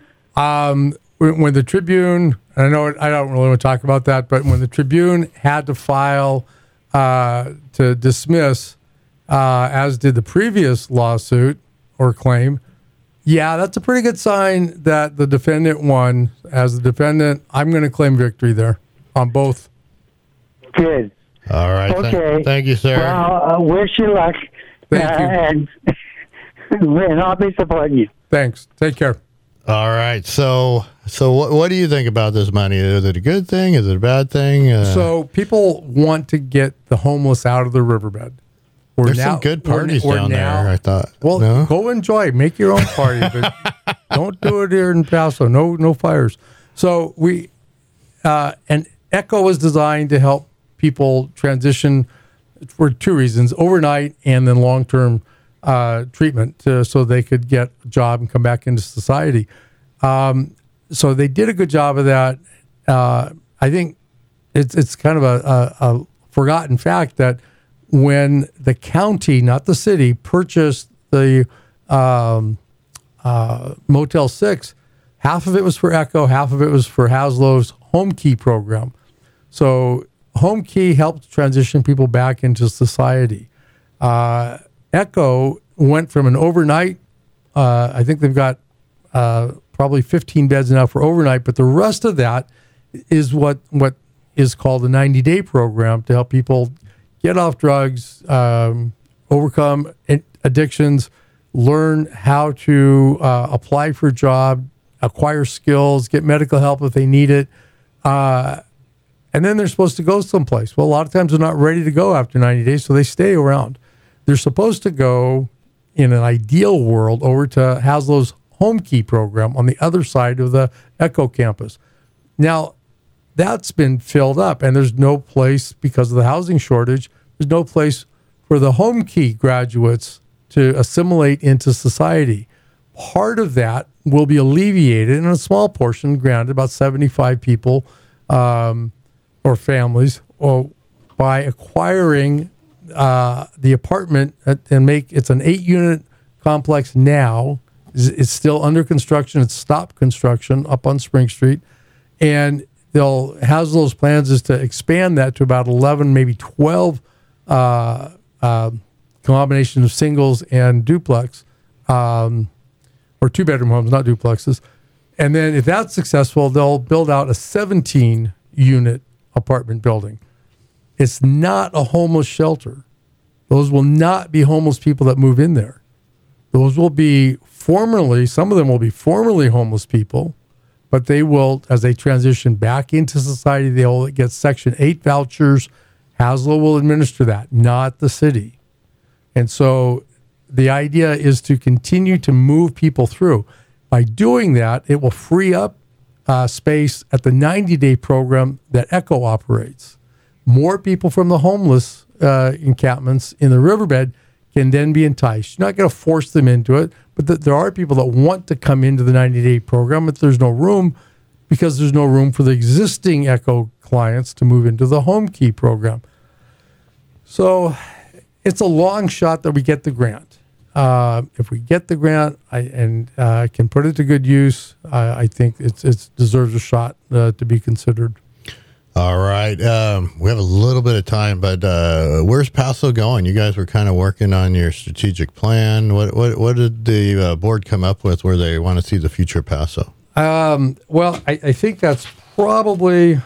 Um, when, when the Tribune, I know I don't really want to talk about that, but when the Tribune had to file uh, to dismiss, uh, as did the previous lawsuit or claim, yeah, that's a pretty good sign that the defendant won. As the defendant, I'm going to claim victory there on both. Good. All right. th- Okay. thank you, sir. Well, I wish you luck. Thank uh, you. And, and I'll be supporting you. Thanks. Take care. All right. So, so what, what do you think about this money? Is it a good thing? Is it a bad thing? Uh, So people want to get the homeless out of the riverbed. We're there's now- some good we're- parties we're down now- there. I thought. Well, no? go enjoy. Make your own party, but don't do it here in Paso. No, no fires. So we, uh, and Echo was designed to help people transition for two reasons: overnight and then long-term uh, treatment, to, so they could get a job and come back into society. Um, so they did a good job of that. Uh, I think it's it's kind of a, a, a forgotten fact that when the county, not the city, purchased the um, uh, Motel six, half of it was for Echo, half of it was for Haslo's Home Key program. So Home Key helps transition people back into society. Uh, Echo went from an overnight, uh, I think they've got uh, probably fifteen beds now for overnight, but the rest of that is what what is called a ninety-day program to help people get off drugs, um, overcome addictions, learn how to uh, apply for a job, acquire skills, get medical help if they need it, uh, and then they're supposed to go someplace. Well, a lot of times they're not ready to go after ninety days, so they stay around. They're supposed to go, in an ideal world, over to Haslow's Home Key program on the other side of the Echo campus. Now, that's been filled up, and there's no place, because of the housing shortage, there's no place for the Home Key graduates to assimilate into society. Part of that will be alleviated in a small portion, granted, about seventy-five people um, or families, or by acquiring uh, the apartment at, and make it's an eight-unit complex now. It's, it's still under construction. It's stopped construction up on Spring Street, and they'll Haslow's plans is to expand that to about eleven, maybe twelve uh, uh, combination of singles and duplex, um, or two-bedroom homes, not duplexes. And then if that's successful, they'll build out a seventeen-unit apartment building. It's not a homeless shelter. Those will not be homeless people that move in there. Those will be formerly, some of them will be formerly homeless people, but they will, as they transition back into society, they'll get Section eight vouchers. Haslow will administer that, not the city. And so the idea is to continue to move people through. By doing that, it will free up uh, space at the ninety-day program that Echo operates. More people from the homeless uh, encampments in the riverbed can then be enticed. You're not going to force them into it, but th- there are people that want to come into the ninety-day program, but there's no room because there's no room for the existing Echo clients to move into the Home Key program. So it's a long shot that we get the grant. Uh, if we get the grant I, and uh, can put it to good use, uh, I think it's it deserves a shot uh, to be considered. All right. Um, we have a little bit of time, but uh, where's Paso going? You guys were kind of working on your strategic plan. What what, what did the uh, board come up with where they want to see the future Paso? Um, well, I, I think that's probably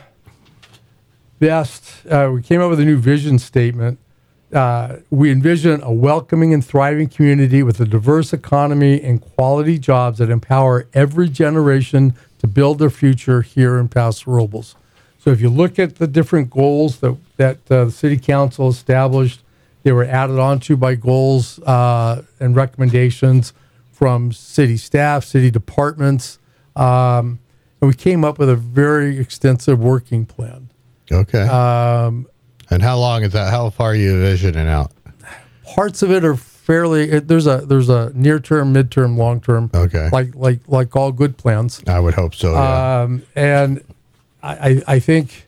best. Uh, we came up with a new vision statement. Uh, we envision a welcoming and thriving community with a diverse economy and quality jobs that empower every generation to build their future here in Paso Robles. So if you look at the different goals that, that uh, the City Council established, they were added onto by goals uh, and recommendations from city staff, city departments, um, and we came up with a very extensive working plan. Okay. Um, and how long is that? How far are you envisioning out? Parts of it are fairly. It, there's a there's a near term, mid term, long term. Okay. Like like like all good plans. I would hope so. Yeah. Um, and I I think.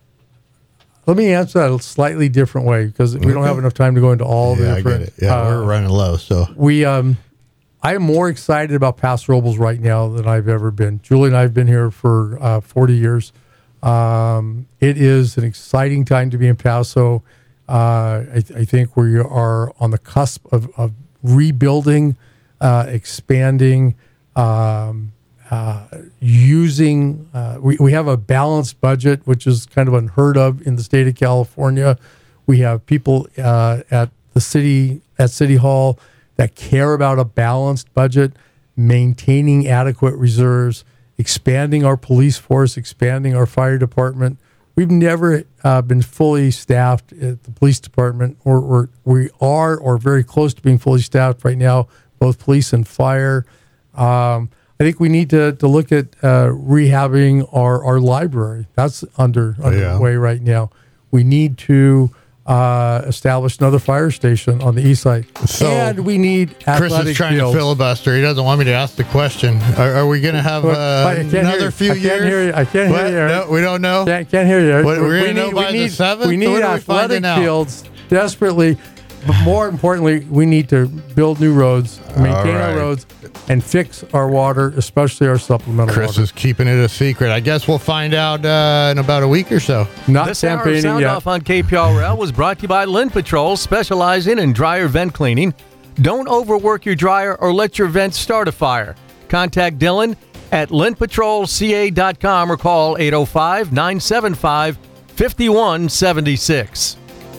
Let me answer that a slightly different way because we don't have enough time to go into all yeah, the different. I get it. Yeah, uh, we're running low, so we. Um, I am more excited about Paso Robles right now than I've ever been. Julie and I have been here for uh, forty years. Um, it is an exciting time to be in Paso. Uh, I, I think we are on the cusp of, of rebuilding, uh, expanding, um, uh, using. Uh, we, we have a balanced budget, which is kind of unheard of in the state of California. We have people uh, at the city, at City Hall, that care about a balanced budget, maintaining adequate reserves, expanding our police force, expanding our fire department. We've never uh, been fully staffed at the police department, or, or we are, or very close to being fully staffed right now, both police and fire. Um, I think we need to, to look at uh, rehabbing our, our library. That's under underway yeah. right now. We need to uh, establish another fire station on the east side. So and we need athletic Chris is trying fields. to filibuster. He doesn't want me to ask the question. Are, are we going to have uh, another few I years? Can't hear you. I can't what? hear you. No, we don't know. Can't, can't hear you. What, we're we going to know need, by we the need, seventh? We need what athletic fields desperately. but more importantly, we need to build new roads, maintain right. our roads, and fix our water, especially our supplemental Chris water. is keeping it a secret. I guess we'll find out uh, in about a week or so. Not This hour of campaigning Sound yet. Off on K P R L was brought to you by Lint Patrol, specializing in dryer vent cleaning. Don't overwork your dryer or let your vents start a fire. Contact Dylan at lint patrol c a dot com or call eight oh five, nine seven five, five one seven six.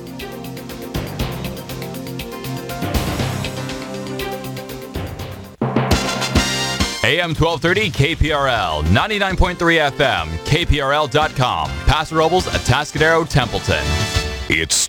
A M twelve thirty K P R L, ninety-nine point three F M, K P R L dot com, Paso Robles, Atascadero, Templeton. It's